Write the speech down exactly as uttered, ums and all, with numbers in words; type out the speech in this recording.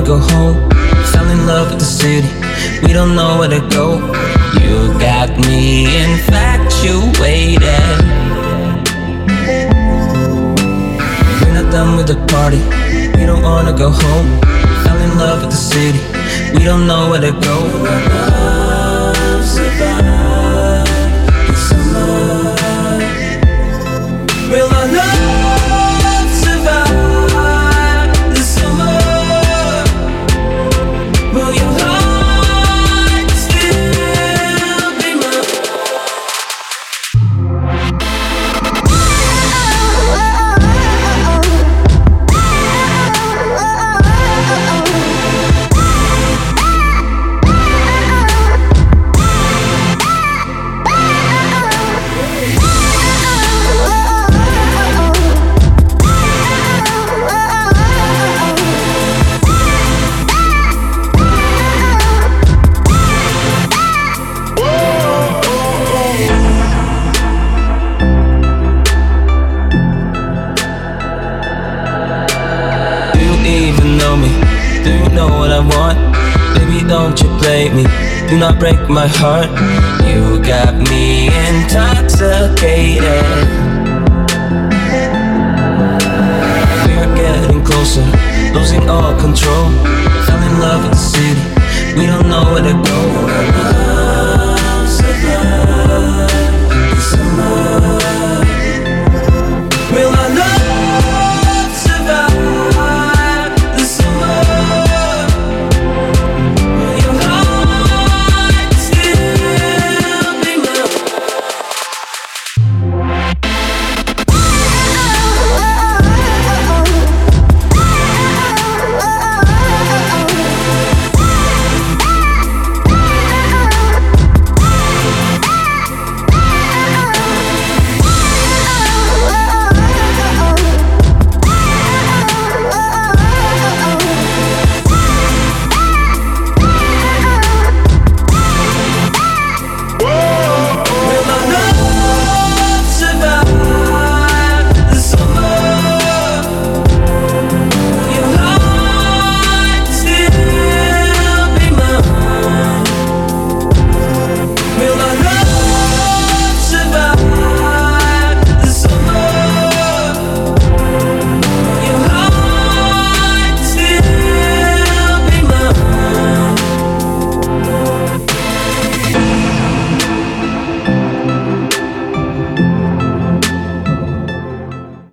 go home. Fell in love with the city, we don't know where to go. You got me infatuated. We're not done with the party, we don't wanna go home. Fell in love with the city, we don't know where to go. Love survive the summer. Will our love survive the summer? Will your heart still be mine? Do you know what I want? Baby, don't you play me, do not break my heart. You got me intoxicated. We're getting closer, losing all control. Fell in love with the city, we don't know where to go.